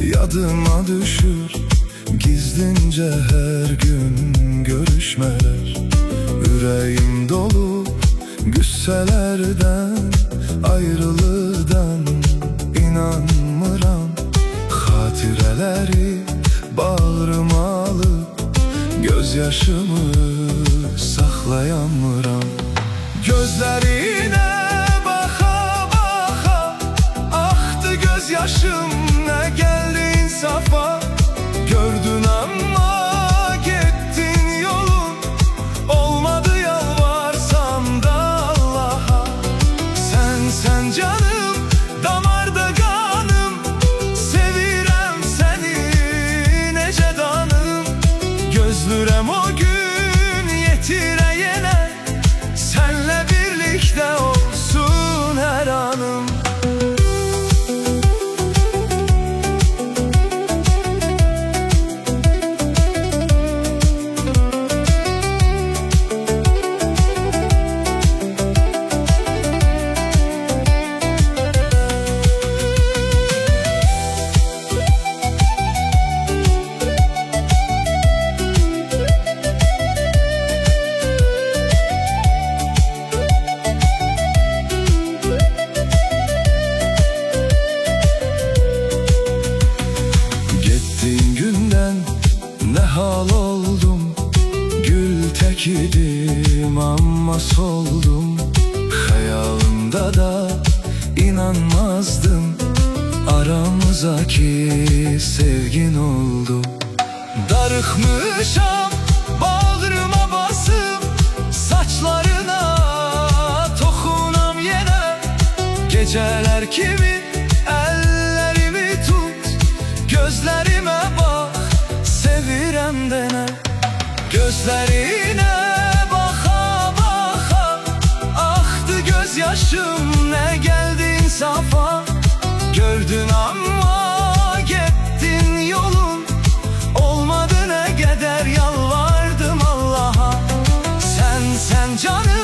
yadıma düşür gizlince her gün görüşmeler. Yüreğim dolu güsselerden, ayrılıdan inanmıram. Hatireleri bağrıma alıp gözyaşımı saklayamıram. Gözlerine baka baka aktı gözyaşım, ne geldi insafa. Gördün ama gittin yolun, olmadı yalvarsam da Allah'a. Sen canım, damarda kanım, sevirem seni nece danım. Gözlürem o gün yetire yine, senle birlikte olsun her anım. Ne hal oldum, gül tek idim ama soldum. Hayalımda da inanmazdım aramıza ki sevgin oldu. Darıkmışam bağrıma basıp, saçlarına tokunam yine. Geceler kimi ellerimi tut, gözlerime bak, sevirem dene. Gözlerine baka baka aktı gözyaşım, ne geldi insafa. Gördün ama gittin yolun, olmadı ne kadar yalvardım Allah'a. Sen canım,